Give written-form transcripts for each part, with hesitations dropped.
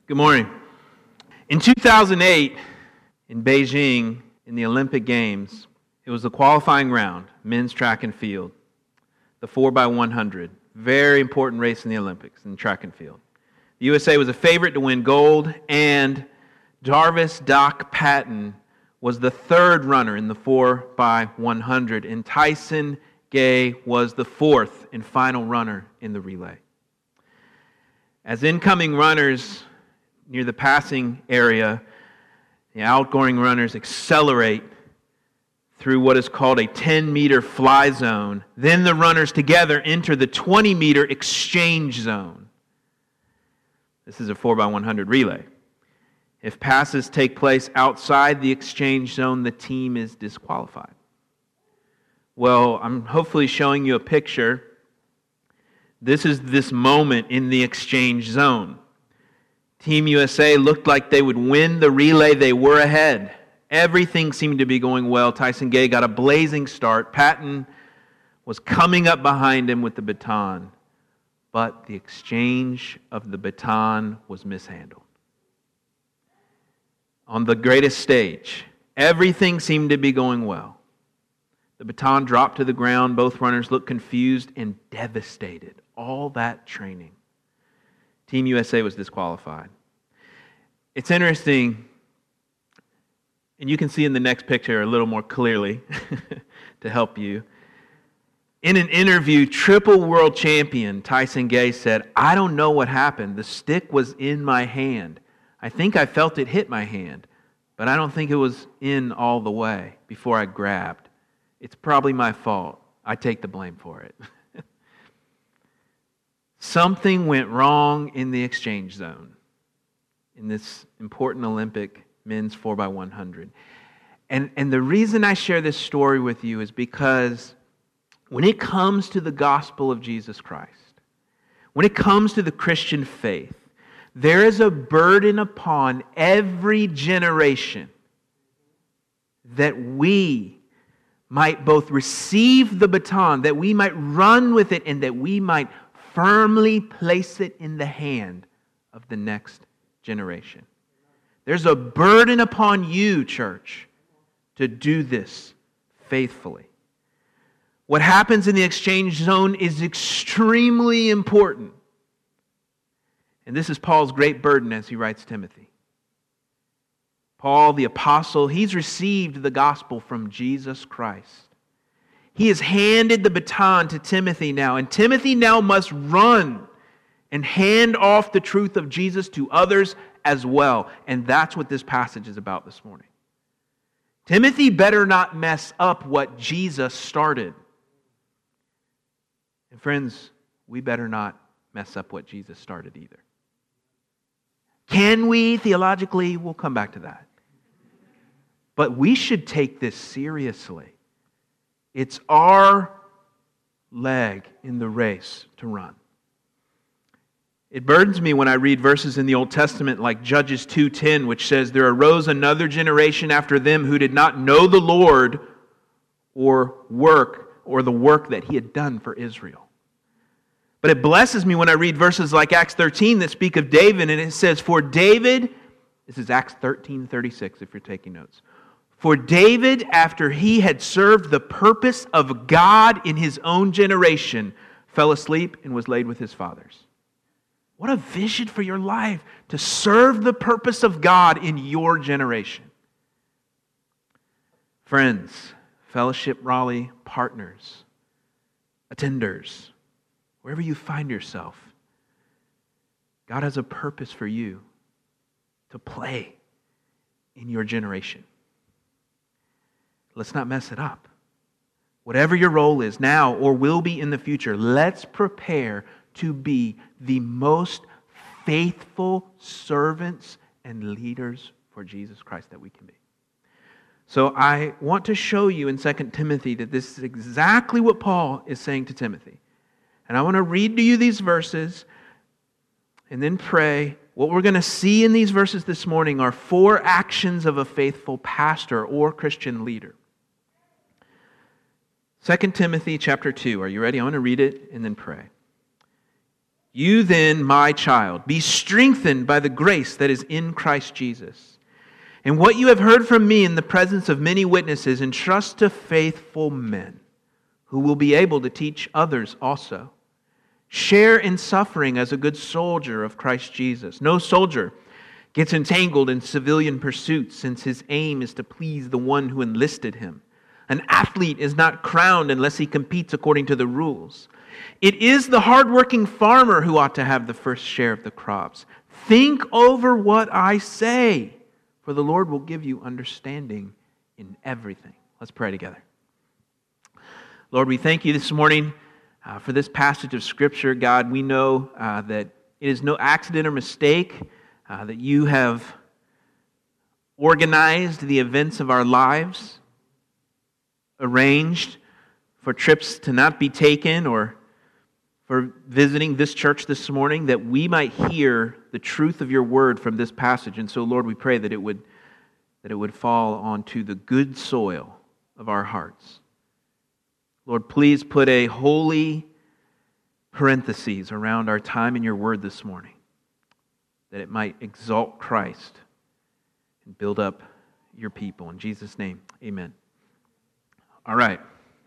Good morning. In 2008, in Beijing, in the Olympic Games, it was the qualifying round, men's track and field, the 4x100. Very important race in the Olympics, in track and field. The USA was a favorite to win gold, and Jarvis Doc Patton was the third runner in the 4x100, and Tyson Gay was the fourth and final runner in the relay. As incoming runners near the passing area, the outgoing runners accelerate through what is called a 10-meter fly zone. Then the runners together enter the 20-meter exchange zone. This is a 4x100 relay. If passes take place outside the exchange zone, the team is disqualified. Well, I'm hopefully showing you a picture. This is this moment in the exchange zone. Team USA looked like they would win the relay. They were ahead. Everything seemed to be going well. Tyson Gay got a blazing start. Patton was coming up behind him with the baton. But the exchange of the baton was mishandled. On the greatest stage, everything seemed to be going well. The baton dropped to the ground. Both runners looked confused and devastated. All that training. Team USA was disqualified. It's interesting, and you can see in the next picture a little more clearly to help you. In an interview, triple world champion Tyson Gay said, "I don't know what happened. The stick was in my hand. I think I felt it hit my hand, but I don't think it was in all the way before I grabbed. It's probably my fault. I take the blame for it." Something went wrong in the exchange zone in this important Olympic men's 4x100. And the reason I share this story with you is because when it comes to the gospel of Jesus Christ, when it comes to the Christian faith, there is a burden upon every generation that we might both receive the baton, that we might run with it, and that we might firmly place it in the hand of the next generation. There's a burden upon you, church, to do this faithfully. What happens in the exchange zone is extremely important. And this is Paul's great burden as he writes Timothy. Paul, the apostle, he's received the gospel from Jesus Christ. He has handed the baton to Timothy now, and Timothy now must run and hand off the truth of Jesus to others as well. And that's what this passage is about this morning. Timothy better not mess up what Jesus started. And friends, we better not mess up what Jesus started either. Can we? Theologically, we'll come back to that. But we should take this seriously. It's our leg in the race to run. It burdens me when I read verses in the Old Testament like Judges 2:10, which says, "There arose another generation after them who did not know the Lord or the work that He had done for Israel." But it blesses me when I read verses like Acts 13 that speak of David, and it says, "For David," this is Acts 13:36 if you're taking notes, "For David, after he had served the purpose of God in his own generation, fell asleep and was laid with his fathers." What a vision for your life, to serve the purpose of God in your generation. Friends, Fellowship Raleigh partners, attenders, wherever you find yourself, God has a purpose for you to play in your generation. Let's not mess it up. Whatever your role is now or will be in the future, let's prepare to be the most faithful servants and leaders for Jesus Christ that we can be. So I want to show you in 2 Timothy that this is exactly what Paul is saying to Timothy. And I want to read to you these verses and then pray. What we're going to see in these verses this morning are 4 actions of a faithful pastor or Christian leader. 2 Timothy chapter 2. Are you ready? I want to read it and then pray. You then, my child, be strengthened by the grace that is in Christ Jesus. And what you have heard from me in the presence of many witnesses, entrust to faithful men who will be able to teach others also. Share in suffering as a good soldier of Christ Jesus. No soldier gets entangled in civilian pursuits, since his aim is to please the one who enlisted him. An athlete is not crowned unless he competes according to the rules. It is the hardworking farmer who ought to have the first share of the crops. Think over what I say, for the Lord will give you understanding in everything. Let's pray together. Lord, we thank you this morning for this passage of Scripture. God, we know that it is no accident or mistake that you have organized the events of our lives, arranged for trips to not be taken or for visiting this church this morning, that we might hear the truth of your word from this passage. And so, Lord, we pray that it would fall onto the good soil of our hearts. Lord, please put a holy parentheses around our time in your word this morning, that it might exalt Christ and build up your people. In Jesus' name, amen. All right.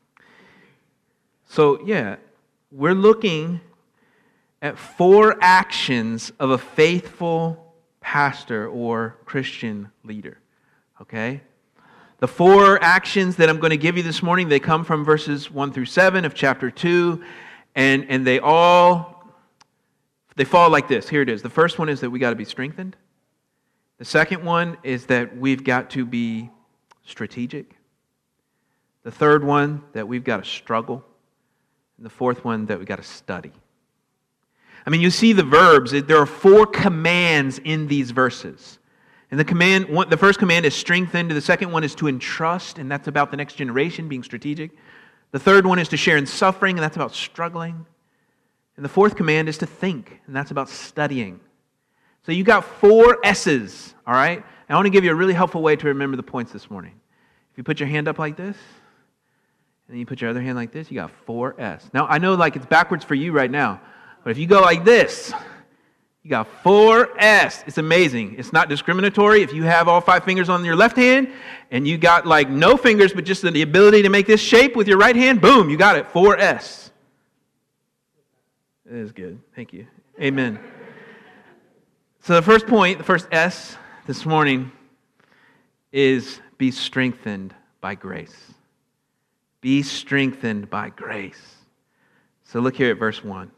So, we're looking at 4 actions of a faithful pastor or Christian leader. Okay? The 4 actions that I'm going to give you this morning, they come from verses 1 through 7 of chapter 2, and they fall like this. Here it is. The first one is that we got to be strengthened. The second one is that we've got to be strategic. The third one, that we've got to struggle. And the fourth one, that we've got to study. I mean, you see the verbs. There are 4 commands in these verses. And the first command is strengthened. The second one is to entrust, and that's about the next generation, being strategic. The third one is to share in suffering, and that's about struggling. And the fourth command is to think, and that's about studying. So you got 4 S's, all right? And I want to give you a really helpful way to remember the points this morning. If you put your hand up like this, and then you put your other hand like this, you got 4S. Now, I know it's backwards for you right now, but if you go like this, you got 4S. It's amazing. It's not discriminatory. If you have all 5 fingers on your left hand, and you got no fingers, but just the ability to make this shape with your right hand, boom, you got it, 4S. That is good. Thank you. Amen. So the first point, the first S this morning is be strengthened by grace. Be strengthened by grace. So look here at verse 1.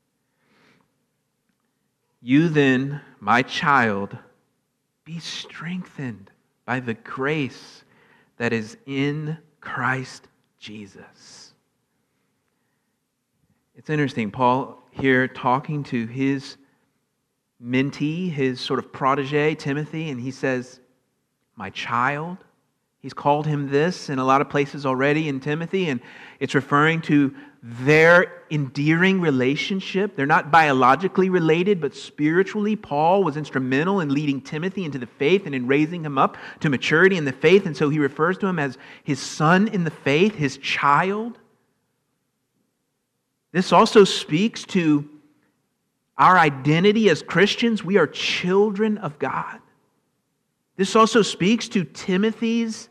You then, my child, be strengthened by the grace that is in Christ Jesus. It's interesting, Paul here talking to his mentee, his sort of protege, Timothy, and he says, my child. He's called him this in a lot of places already in Timothy, and it's referring to their endearing relationship. They're not biologically related, but spiritually. Paul was instrumental in leading Timothy into the faith and in raising him up to maturity in the faith, and so he refers to him as his son in the faith, his child. This also speaks to our identity as Christians. We are children of God. This also speaks to Timothy's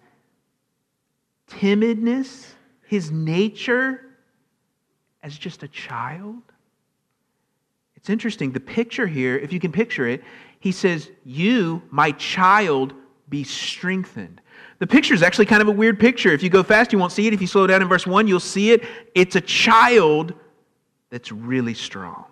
timidness, his nature as just a child. It's interesting. The picture here, if you can picture it, he says, you, my child, be strengthened. The picture is actually kind of a weird picture. If you go fast, you won't see it. If you slow down in verse 1, you'll see it. It's a child that's really strong.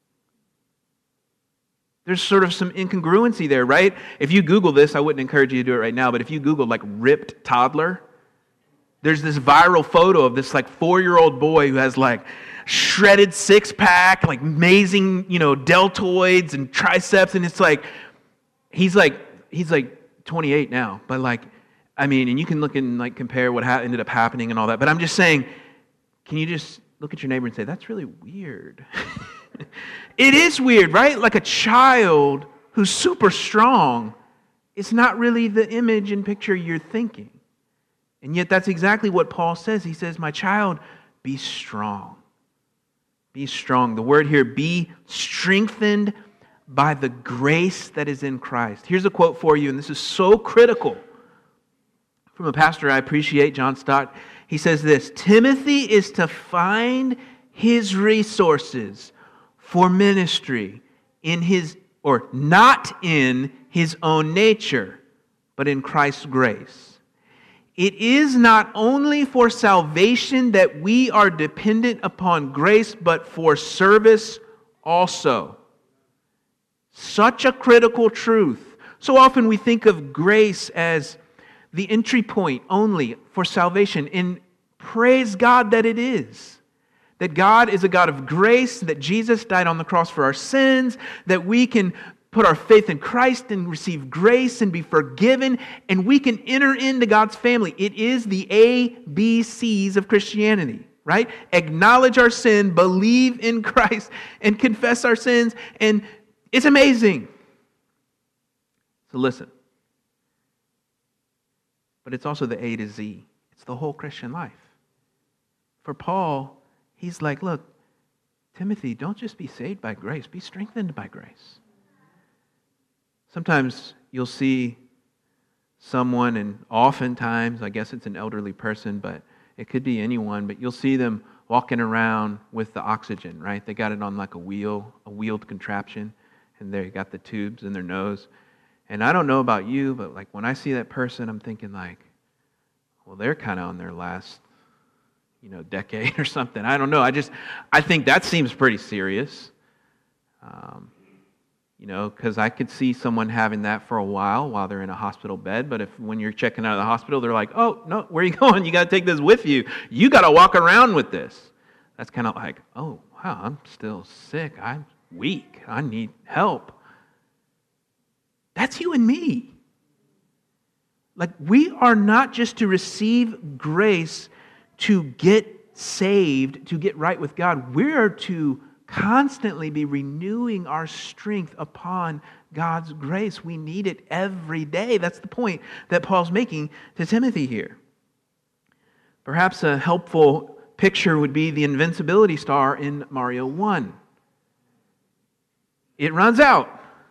There's sort of some incongruency there, right? If you Google this, I wouldn't encourage you to do it right now, but if you Google ripped toddler, there's this viral photo of this 4-year-old boy who has shredded 6-pack, amazing, deltoids and triceps, and it's he's 28 now, but and you can look and compare what ended up happening and all that, but I'm just saying, can you just look at your neighbor and say, that's really weird? It is weird, right? Like a child who's super strong is not really the image and picture you're thinking. And yet that's exactly what Paul says. He says, my child, be strong. Be strong. The word here, be strengthened by the grace that is in Christ. Here's a quote for you, and this is so critical. From a pastor I appreciate, John Stott. He says this: Timothy is to find his resources for ministry in his, or not in his own nature, but in Christ's grace. It is not only for salvation that we are dependent upon grace, but for service also. Such a critical truth. So often we think of grace as the entry point only for salvation. And praise God that it is. That God is a God of grace, that Jesus died on the cross for our sins, that we can put our faith in Christ and receive grace and be forgiven, and we can enter into God's family. It is the ABCs of Christianity, right? Acknowledge our sin, believe in Christ, and confess our sins, and it's amazing. So listen. But it's also the A to Z. It's the whole Christian life. For Paul, he's like, look, Timothy, don't just be saved by grace, be strengthened by grace. Sometimes you'll see someone, and oftentimes, I guess it's an elderly person, but it could be anyone, but you'll see them walking around with the oxygen, right? They got it on like a wheeled contraption, and they got the tubes in their nose. And I don't know about you, but like when I see that person, I'm thinking like, well, they're kind of on their last, decade or something. I don't know. I think that seems pretty serious. Because I could see someone having that for a while they're in a hospital bed. But when you're checking out of the hospital, they're like, oh, no, where are you going? You got to take this with you. You got to walk around with this. That's kind of like, oh, wow, I'm still sick. I'm weak. I need help. That's you and me. Like, we are not just to receive grace to get saved, to get right with God. We are to constantly be renewing our strength upon God's grace. We need it every day. That's the point that Paul's making to Timothy here. Perhaps a helpful picture would be the invincibility star in Mario 1. It runs out.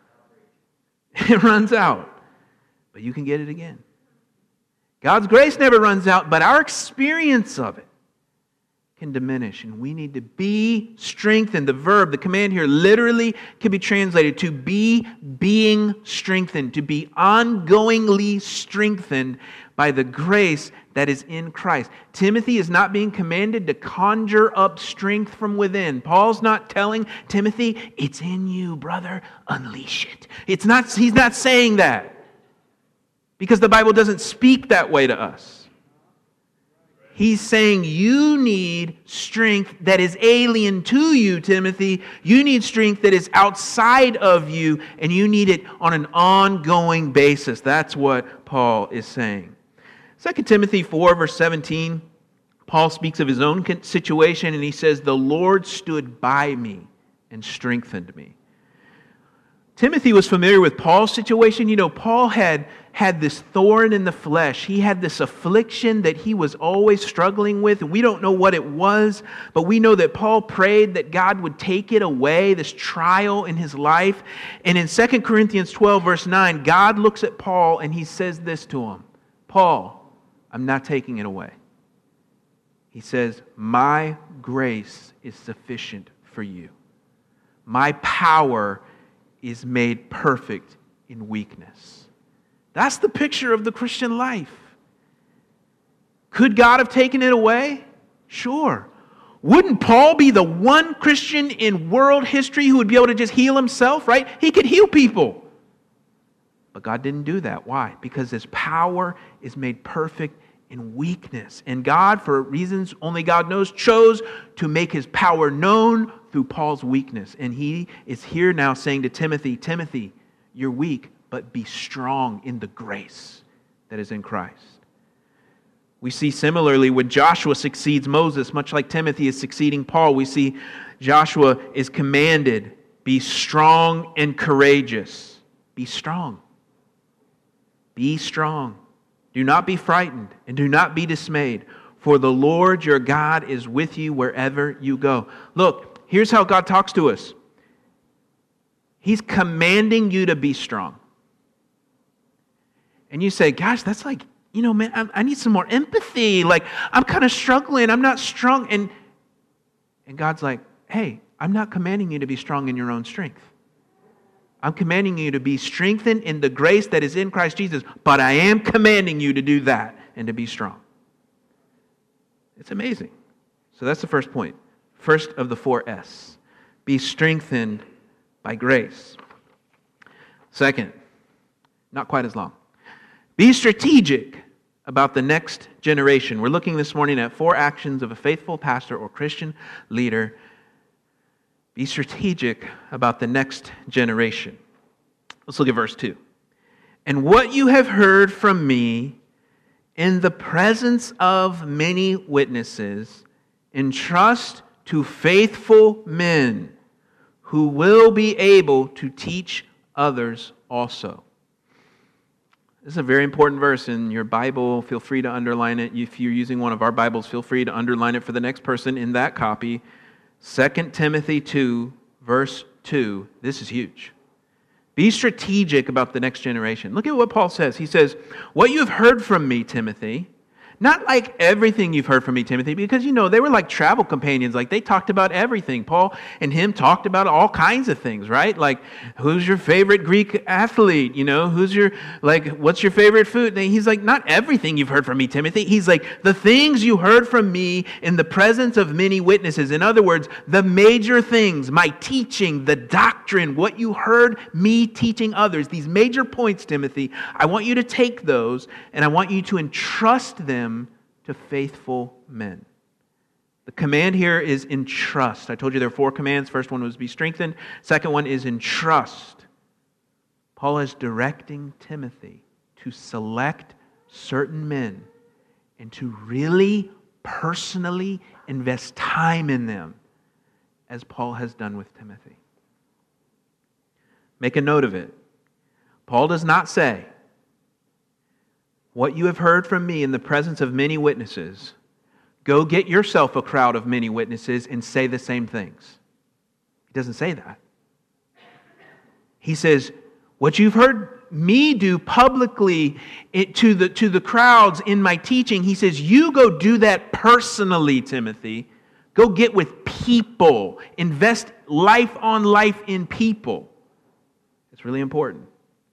It runs out. But you can get it again. God's grace never runs out, but our experience of it can diminish, and we need to be strengthened. The verb, the command here, literally can be translated to be being strengthened, to be ongoingly strengthened by the grace that is in Christ. Timothy is not being commanded to conjure up strength from within. Paul's not telling Timothy, it's in you, brother, unleash it. He's not saying that, because the Bible doesn't speak that way to us. He's saying you need strength that is alien to you, Timothy. You need strength that is outside of you, and you need it on an ongoing basis. That's what Paul is saying. 2 Timothy 4, verse 17, Paul speaks of his own situation, and he says, the Lord stood by me and strengthened me. Timothy was familiar with Paul's situation. Paul had this thorn in the flesh. He had this affliction that he was always struggling with. We don't know what it was, but we know that Paul prayed that God would take it away, this trial in his life. And in 2 Corinthians 12, verse 9, God looks at Paul and he says this to him, Paul, I'm not taking it away. He says, my grace is sufficient for you. My power is made perfect in weakness. That's the picture of the Christian life. Could God have taken it away? Sure. Wouldn't Paul be the one Christian in world history who would be able to just heal himself, right? He could heal people. But God didn't do that. Why? Because His power is made perfect in weakness. And God, for reasons only God knows, chose to make His power known through Paul's weakness. And he is here now saying to Timothy, Timothy, you're weak, but be strong in the grace that is in Christ. We see similarly when Joshua succeeds Moses, much like Timothy is succeeding Paul, we see Joshua is commanded, be strong and courageous. Be strong. Be strong. Do not be frightened and do not be dismayed, for the Lord your God is with you wherever you go. Look, here's how God talks to us. He's commanding you to be strong. And you say, gosh, that's like, man, I need some more empathy. Like, I'm kind of struggling. I'm not strong. And God's like, hey, I'm not commanding you to be strong in your own strength. I'm commanding you to be strengthened in the grace that is in Christ Jesus, but I am commanding you to do that and to be strong. It's amazing. So that's the first point. First of the 4 S. Be strengthened by grace. Second, not quite as long. Be strategic about the next generation. We're looking this morning at 4 actions of a faithful pastor or Christian leader. Be strategic about the next generation. Let's look at verse 2. And what you have heard from me in the presence of many witnesses, entrust to faithful men who will be able to teach others also. This is a very important verse in your Bible. Feel free to underline it. If you're using one of our Bibles, feel free to underline it for the next person in that copy. 2 Timothy 2, verse 2. This is huge. Be strategic about the next generation. Look at what Paul says. He says, what you have heard from me, Timothy, not like everything you've heard from me, Timothy, because, they were like travel companions. Like, they talked about everything. Paul and him talked about all kinds of things, right? Like, who's your favorite Greek athlete? What's your favorite food? And he's like, not everything you've heard from me, Timothy. He's like, the things you heard from me in the presence of many witnesses. In other words, the major things, my teaching, the doctrine, what you heard me teaching others, these major points, Timothy, I want you to take those and I want you to entrust them to faithful men. The command here is entrust. I told you there are 4 commands. First one was be strengthened. Second one is entrust. Paul is directing Timothy to select certain men and to really personally invest time in them, as Paul has done with Timothy. Make a note of it. Paul does not say, what you have heard from me in the presence of many witnesses, go get yourself a crowd of many witnesses and say the same things. He doesn't say that. He says, what you've heard me do publicly to the crowds in my teaching, he says, you go do that personally, Timothy. Go get with people. Invest life on life in people. It's really important.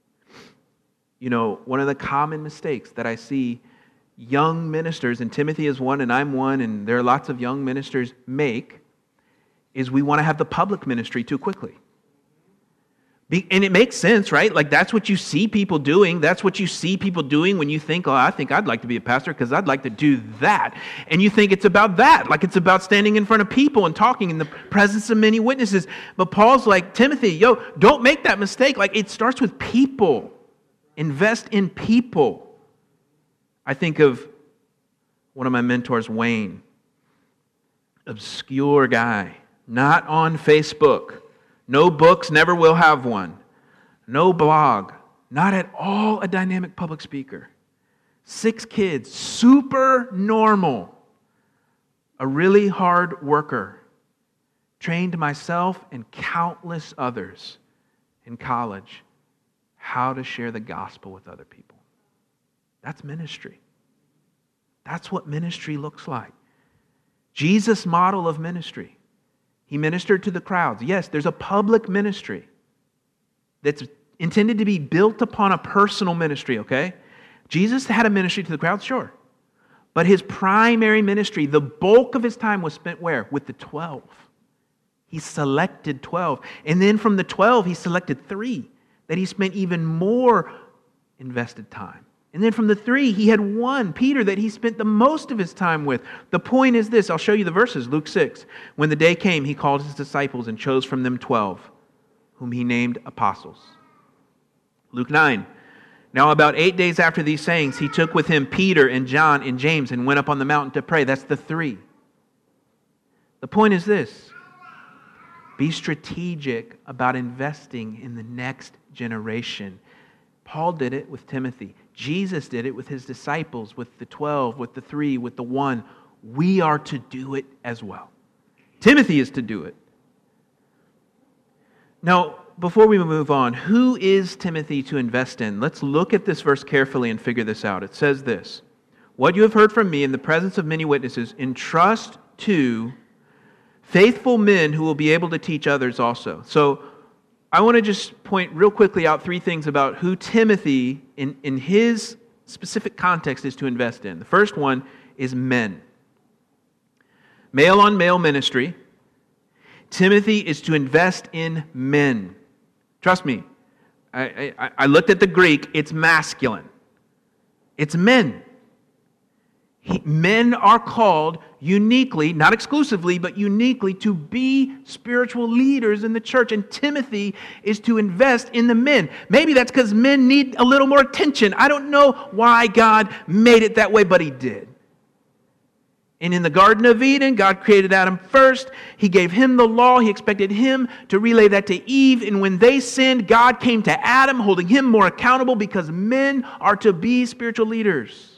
One of the common mistakes that I see young ministers, and Timothy is one and I'm one, and there are lots of young ministers make, is we want to have the public ministry too quickly. And it makes sense, right? Like, that's what you see people doing. That's what you see people doing when you think, I think I'd like to be a pastor because I'd like to do that. And you think it's about that. Like, it's about standing in front of people and talking in the presence of many witnesses. But Paul's like, Timothy, don't make that mistake. Like, it starts with people. Invest in people. I think of one of my mentors, Wayne. Obscure guy. Not on Facebook. No books, never will have one. No blog. Not at all a dynamic public speaker. 6 kids. Super normal. A really hard worker. Trained myself and countless others in college how to share the gospel with other people. That's ministry. That's what ministry looks like. Jesus' model of ministry. He ministered to the crowds. Yes, there's a public ministry that's intended to be built upon a personal ministry, okay? Jesus had a ministry to the crowds, sure. But his primary ministry, the bulk of his time was spent where? With the 12. He selected 12. And then from the 12, he selected 3 that he spent even more invested time. And then from the 3, he had 1, Peter, that he spent the most of his time with. The point is this. I'll show you the verses. Luke 6. When the day came, he called his disciples and chose from them 12, whom he named apostles. Luke 9. Now about 8 days after these sayings, he took with him Peter and John and James and went up on the mountain to pray. That's the 3. The point is this. Be strategic about investing in the next generation. Paul did it with Timothy. Jesus did it with his disciples, with the 12, with the 3, with the 1. We are to do it as well. Timothy is to do it. Now, before we move on, who is Timothy to invest in? Let's look at this verse carefully and figure this out. It says this, "What you have heard from me in the presence of many witnesses, entrust to faithful men who will be able to teach others also." So I want to just point real quickly out three things about who Timothy, in his specific context, is to invest in. The first one is men. Male on male ministry. Timothy is to invest in men. Trust me, I looked at the Greek, it's masculine. It's men. Men are called uniquely, not exclusively, but uniquely to be spiritual leaders in the church. And Timothy is to invest in the men. Maybe that's because men need a little more attention. I don't know why God made it that way, but He did. And in the Garden of Eden, God created Adam first. He gave him the law. He expected him to relay that to Eve. And when they sinned, God came to Adam, holding him more accountable because men are to be spiritual leaders.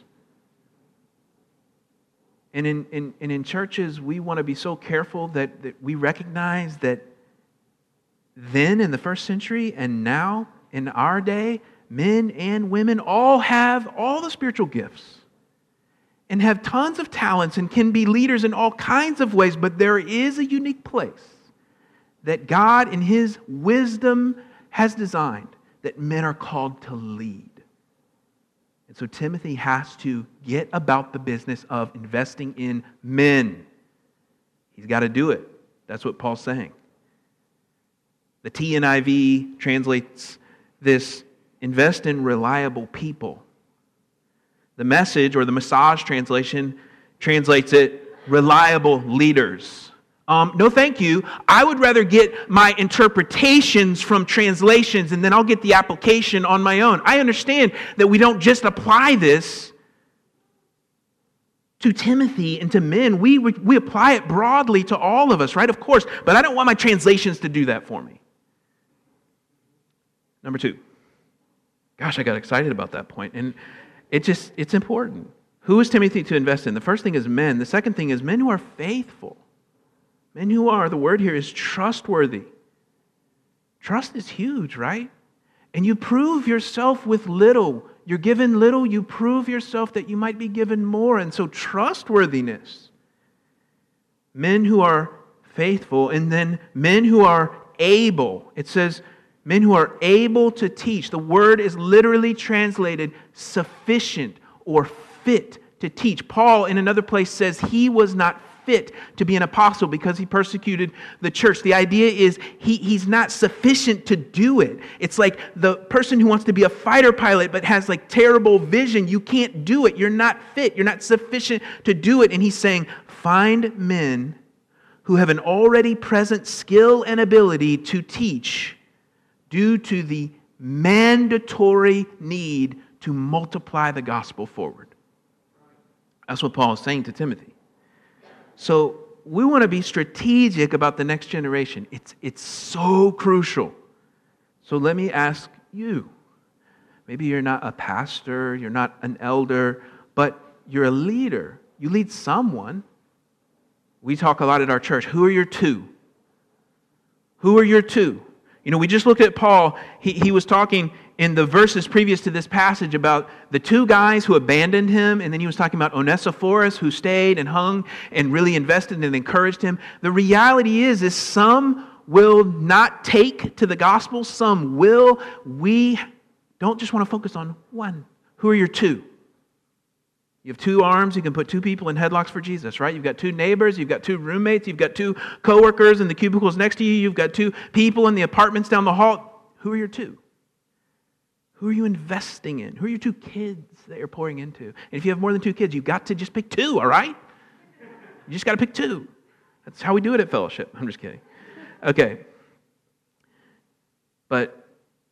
And in churches, we want to be so careful that we recognize that then in the first century and now in our day, men and women all have all the spiritual gifts and have tons of talents and can be leaders in all kinds of ways, but there is a unique place that God in His wisdom has designed that men are called to lead. And so Timothy has to get about the business of investing in men. He's got to do it. That's what Paul's saying. The TNIV translates this, invest in reliable people. The Message, or the Massage translation, translates it, reliable leaders. No thank you. I would rather get my interpretations from translations and then I'll get the application on my own. I understand that we don't just apply this to Timothy and to men. We apply it broadly to all of us, right? Of course, but I don't want my translations to do that for me. Number two. Gosh, I got excited about that point. And it's important. Who is Timothy to invest in? The first thing is men. The second thing is men who are faithful. Men who are, the word here is trustworthy. Trust is huge, right? And you prove yourself with little. You're given little, you prove yourself that you might be given more. And so trustworthiness. Men who are faithful, and then men who are able. It says men who are able to teach. The word is literally translated sufficient or fit to teach. Paul in another place says he was not fit to be an apostle because he persecuted the church. The idea is he's not sufficient to do it. It's like the person who wants to be a fighter pilot but has like terrible vision. You can't do it. You're not fit. You're not sufficient to do it. And he's saying, find men who have an already present skill and ability to teach due to the mandatory need to multiply the gospel forward. That's what Paul is saying to Timothy. So we want to be strategic about the next generation. It's so crucial. So let me ask you. Maybe you're not a pastor, you're not an elder, but you're a leader. You lead someone. We talk a lot at our church. Who are your two? Who are your two? You know, we just looked at Paul. He was talking in the verses previous to this passage about the two guys who abandoned him, and then he was talking about Onesiphorus who stayed and hung and really invested and encouraged him. The reality is some will not take to the gospel, some will. We don't just want to focus on one. Who are your two? You have two arms, you can put two people in headlocks for Jesus, right? You've got two neighbors, you've got two roommates, you've got two coworkers in the cubicles next to you, you've got two people in the apartments down the hall. Who are your two? Who are you investing in? Who are your two kids that you're pouring into? And if you have more than two kids, you've got to just pick two, all right? You just got to pick two. That's how we do it at Fellowship. I'm just kidding. Okay. But,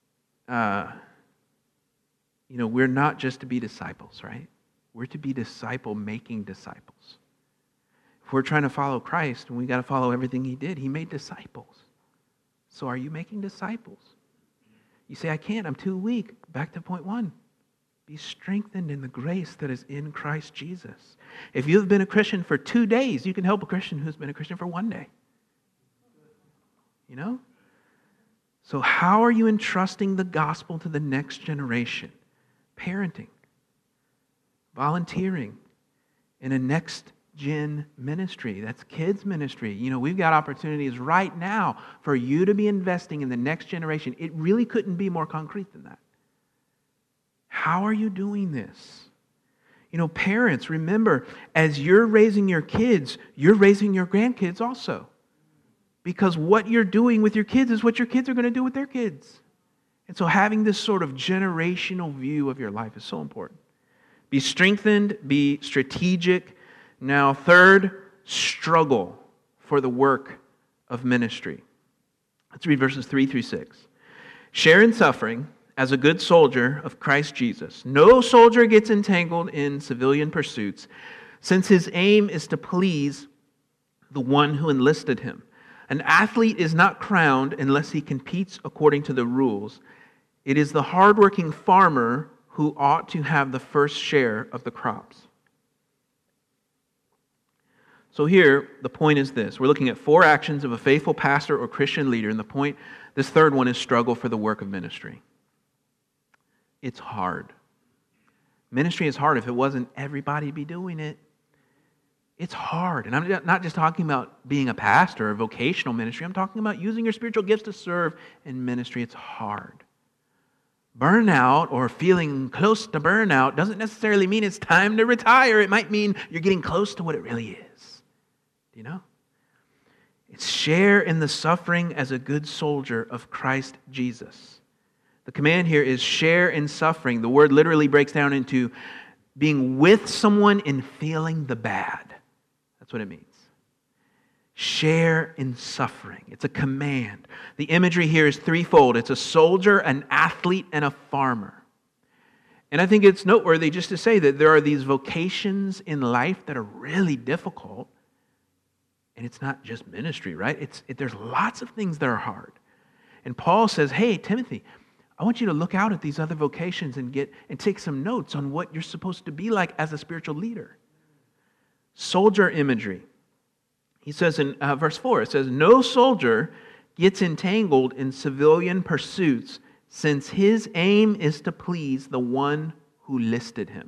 we're not just to be disciples, right? We're to be disciple-making disciples. If we're trying to follow Christ, we got to follow everything He did. He made disciples. So are you making disciples? You say, I can't, I'm too weak. Back to point one. Be strengthened in the grace that is in Christ Jesus. If you've been a Christian for 2 days, you can help a Christian who's been a Christian for 1 day. You know? So how are you entrusting the gospel to the next generation? Parenting, volunteering in a next-gen ministry. That's kids' ministry. We've got opportunities right now for you to be investing in the next generation. It really couldn't be more concrete than that. How are you doing this? Parents, remember, as you're raising your kids, you're raising your grandkids also. Because what you're doing with your kids is what your kids are going to do with their kids. And so having this sort of generational view of your life is so important. Be strengthened, be strategic. Now, third, struggle for the work of ministry. Let's read verses 3 through 6. Share in suffering as a good soldier of Christ Jesus. No soldier gets entangled in civilian pursuits, since his aim is to please the one who enlisted him. An athlete is not crowned unless he competes according to the rules. It is the hardworking farmer who ought to have the first share of the crops. So here, the point is this. We're looking at 4 actions of a faithful pastor or Christian leader, and this third one is struggle for the work of ministry. It's hard. Ministry is hard. If it wasn't, everybody would be doing it. It's hard. And I'm not just talking about being a pastor or vocational ministry. I'm talking about using your spiritual gifts to serve in ministry. It's hard. Burnout or feeling close to burnout doesn't necessarily mean it's time to retire. It might mean you're getting close to what it really is. Do you know? It's share in the suffering as a good soldier of Christ Jesus. The command here is share in suffering. The word literally breaks down into being with someone in feeling the bad. That's what it means. Share in suffering. It's a command. The imagery here is threefold. It's a soldier, an athlete, and a farmer. And I think it's noteworthy just to say that there are these vocations in life that are really difficult. And it's not just ministry, right? There's lots of things that are hard. And Paul says, hey, Timothy, I want you to look out at these other vocations and take some notes on what you're supposed to be like as a spiritual leader. Soldier imagery. He says in verse 4, it says, no soldier gets entangled in civilian pursuits, since his aim is to please the one who listed him.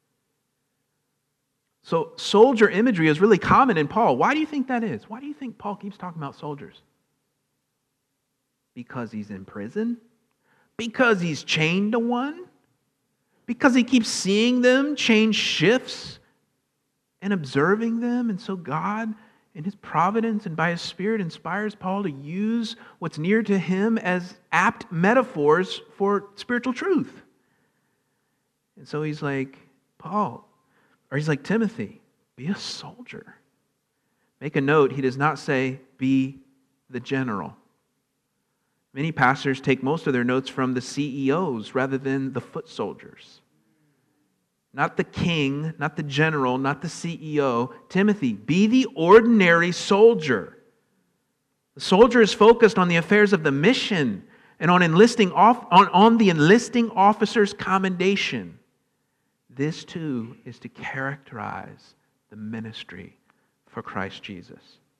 So soldier imagery is really common in Paul. Why do you think that is? Why do you think Paul keeps talking about soldiers? Because he's in prison? Because he's chained to one? Because he keeps seeing them change shifts and observing them? And so God, in His providence and by His Spirit, inspires Paul to use what's near to him as apt metaphors for spiritual truth. And so he's like, Timothy, be a soldier. Make a note, he does not say, be the general. Many pastors take most of their notes from the CEOs rather than the foot soldiers. Not the king, not the general, not the CEO. Timothy, be the ordinary soldier. The soldier is focused on the affairs of the mission and on the enlisting officer's commendation. This too is to characterize the ministry for Christ Jesus.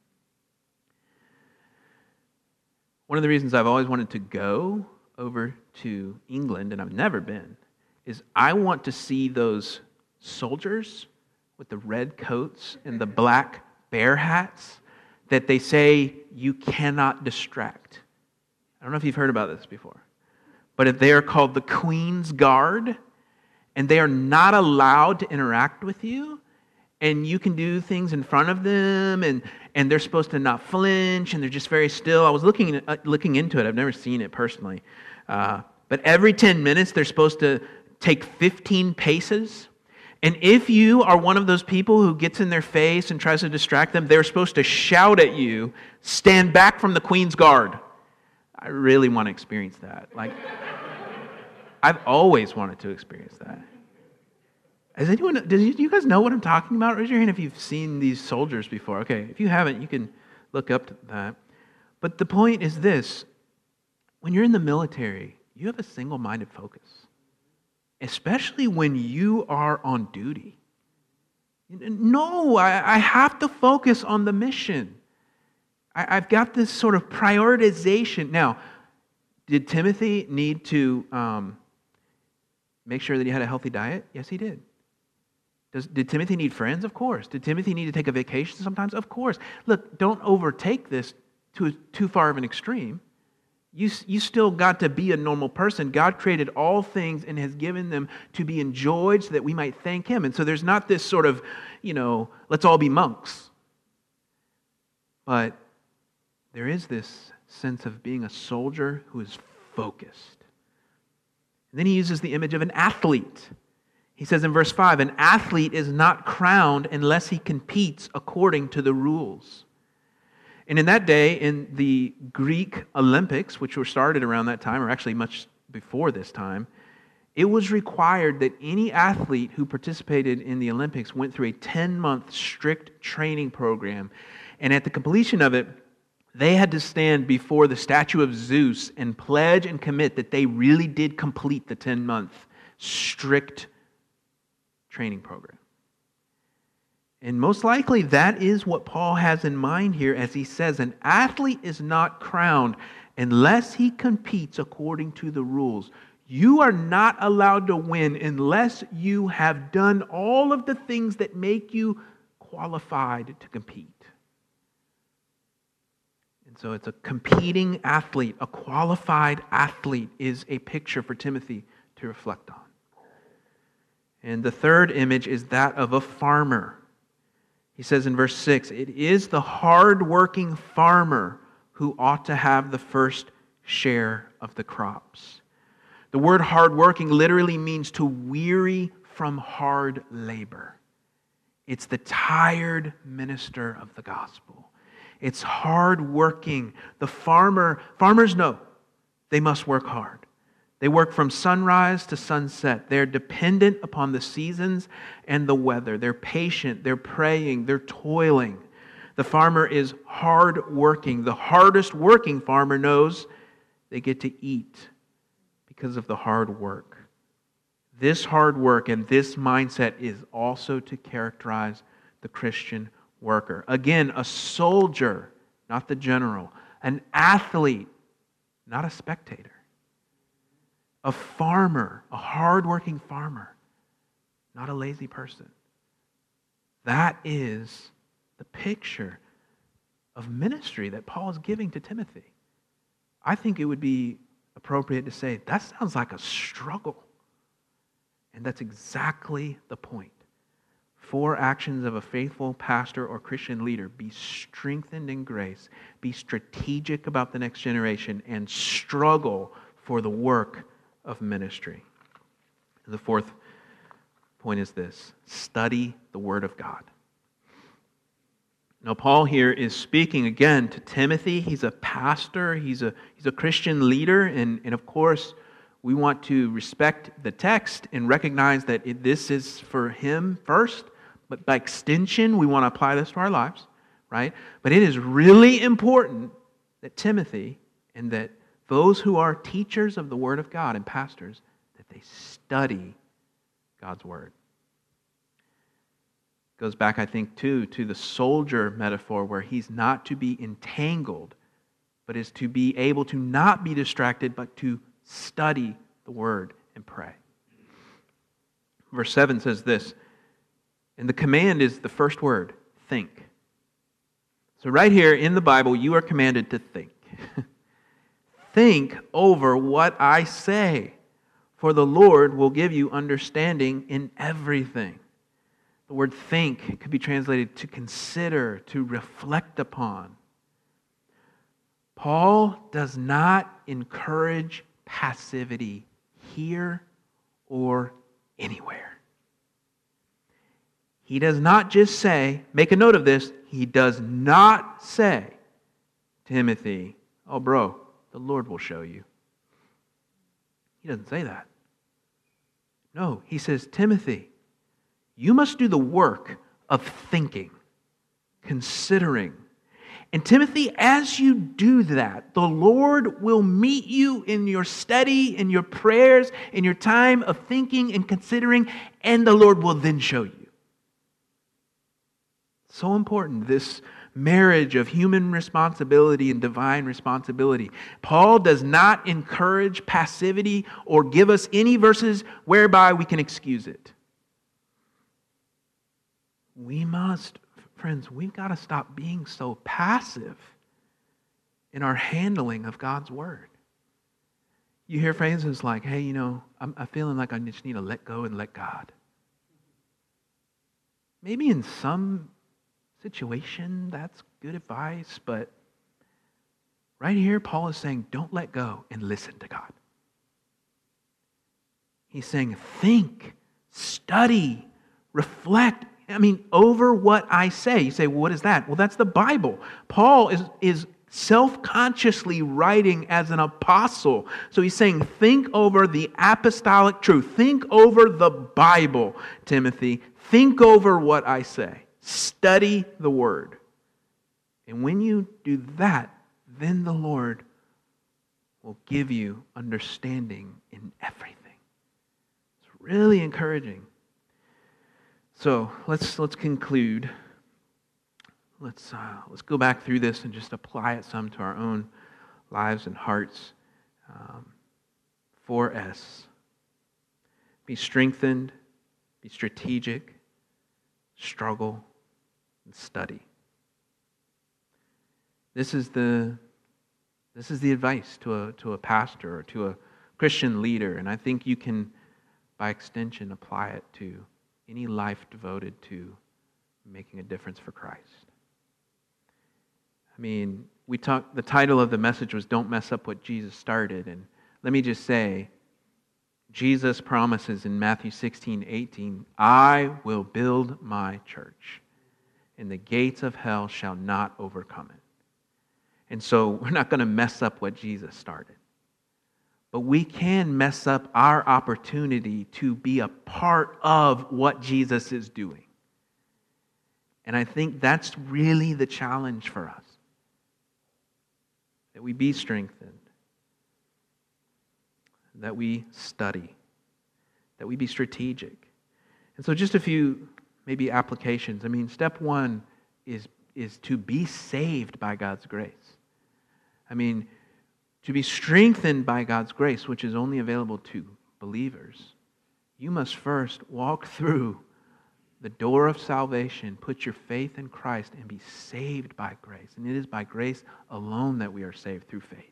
One of the reasons I've always wanted to go over to England, and I've never been, is I want to see those soldiers with the red coats and the black bear hats that they say you cannot distract. I don't know if you've heard about this before, but they are called the Queen's Guard, and they are not allowed to interact with you, and you can do things in front of them, and they're supposed to not flinch, and they're just very still. I was looking into it. I've never seen it personally. But every 10 minutes, they're supposed to take 15 paces. And if you are one of those people who gets in their face and tries to distract them, they're supposed to shout at you, stand back from the Queen's Guard. I really want to experience that. I've always wanted to experience that. Do you guys know what I'm talking about? Raise your hand if you've seen these soldiers before. Okay, if you haven't, you can look up that. But the point is this. When you're in the military, you have a single-minded focus. Especially when you are on duty. No, I have to focus on the mission. I've got this sort of prioritization. Now, Did Timothy need to make sure that he had a healthy diet? Yes, he did. Did Timothy need friends? Of course. Did Timothy need to take a vacation sometimes? Of course. Look, don't overtake this to too far of an extreme. You still got to be a normal person. God created all things and has given them to be enjoyed so that we might thank Him. And so there's not this sort of, let's all be monks. But there is this sense of being a soldier who is focused. And then he uses the image of an athlete. He says in verse 5, an athlete is not crowned unless he competes according to the rules. And in that day, in the Greek Olympics, which were started around that time, or actually much before this time, it was required that any athlete who participated in the Olympics went through a 10-month strict training program. And at the completion of it, they had to stand before the statue of Zeus and pledge and commit that they really did complete the 10-month strict training program. And most likely that is what Paul has in mind here as he says, an athlete is not crowned unless he competes according to the rules. You are not allowed to win unless you have done all of the things that make you qualified to compete. And so it's a competing athlete, a qualified athlete is a picture for Timothy to reflect on. And the third image is that of a farmer. He says in verse 6, it is the hard-working farmer who ought to have the first share of the crops. The word hard-working literally means to weary from hard labor. It's the tired minister of the gospel. It's hard-working. The farmers know they must work hard. They work from sunrise to sunset. They're dependent upon the seasons and the weather. They're patient, they're praying, they're toiling. The farmer is hard-working. The hardest-working farmer knows they get to eat because of the hard work. This hard work and this mindset is also to characterize the Christian worker. Again, a soldier, not the general. An athlete, not a spectator. A farmer, a hard-working farmer, not a lazy person. That is the picture of ministry that Paul is giving to Timothy. I think it would be appropriate to say, that sounds like a struggle. And that's exactly the point. 4 actions of a faithful pastor or Christian leader: be strengthened in grace, be strategic about the next generation, and struggle for the work of ministry. And the fourth point is this: study the Word of God. Now, Paul here is speaking again to Timothy. He's a pastor, he's a Christian leader, and of course, we want to respect the text and recognize that this is for him first, but by extension, we want to apply this to our lives, right? But it is really important that Timothy and that those who are teachers of the Word of God and pastors, that they study God's Word. It goes back, I think, too, to the soldier metaphor where he's not to be entangled, but is to be able to not be distracted, but to study the Word and pray. Verse 7 says this, and the command is the first word, think. So right here in the Bible, you are commanded to think. Think over what I say, for the Lord will give you understanding in everything. The word think could be translated to consider, to reflect upon. Paul does not encourage passivity here or anywhere. He does not just say, make a note of this, he does not say, Timothy, oh bro, the Lord will show you. He doesn't say that. No, he says, Timothy, you must do the work of thinking, considering. And Timothy, as you do that, the Lord will meet you in your study, in your prayers, in your time of thinking and considering, and the Lord will then show you. So important, this marriage of human responsibility and divine responsibility. Paul does not encourage passivity or give us any verses whereby we can excuse it. Friends, we've got to stop being so passive in our handling of God's Word. You hear phrases like, hey, I'm feeling like I just need to let go and let God. Maybe in some situation that's good advice, but right here Paul is saying, don't let go and listen to God. He's saying, think, study, reflect, over what I say. You say, well, what is that? Well, that's the Bible. Paul is self-consciously writing as an apostle. So he's saying, think over the apostolic truth. Think over the Bible, Timothy. Think over what I say. Study the Word. And when you do that, then the Lord will give you understanding in everything. It's really encouraging. So let's conclude. Let's go back through this and just apply it some to our own lives and hearts. 4S. Be strengthened, be strategic, struggle, and study. This is the advice to a pastor or to a Christian leader, and I think you can, by extension, apply it to any life devoted to making a difference for Christ. The title of the message was Don't Mess Up What Jesus Started. And let me just say, Jesus promises in Matthew 16:18, I will build my church, and the gates of hell shall not overcome it. And so we're not going to mess up what Jesus started. But we can mess up our opportunity to be a part of what Jesus is doing. And I think that's really the challenge for us. That we be strengthened. That we study. That we be strategic. And so just a few maybe applications. Step one is to be saved by God's grace. To be strengthened by God's grace, which is only available to believers, you must first walk through the door of salvation, put your faith in Christ, and be saved by grace. And it is by grace alone that we are saved, through faith.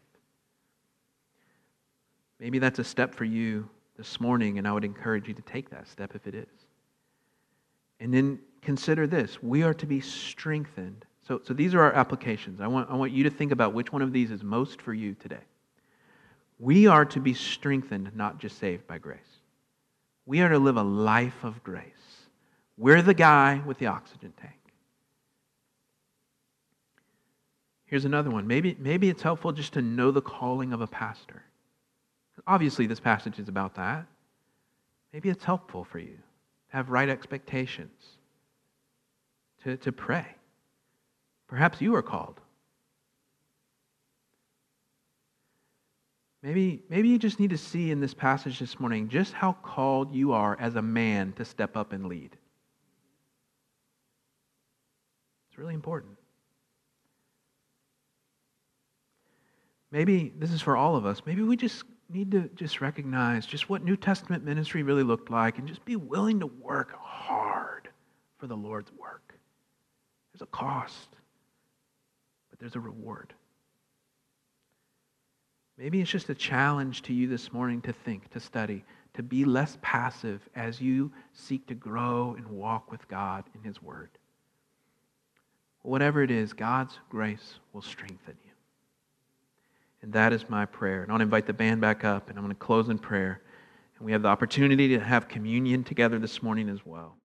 Maybe that's a step for you this morning, and I would encourage you to take that step if it is. And then consider this. We are to be strengthened. So these are our applications. I want you to think about which one of these is most for you today. We are to be strengthened, not just saved by grace. We are to live a life of grace. We're the guy with the oxygen tank. Here's another one. Maybe it's helpful just to know the calling of a pastor. Obviously, this passage is about that. Maybe it's helpful for you to have right expectations, to pray. Perhaps you are called. Maybe you just need to see in this passage this morning just how called you are as a man to step up and lead. It's really important. Maybe this is for all of us. Maybe we just need to just recognize just what New Testament ministry really looked like and just be willing to work hard for the Lord's work. There's a cost, but there's a reward. Maybe it's just a challenge to you this morning to think, to study, to be less passive as you seek to grow and walk with God in His Word. Whatever it is, God's grace will strengthen you. And that is my prayer. And I want to invite the band back up, and I'm going to close in prayer. And we have the opportunity to have communion together this morning as well.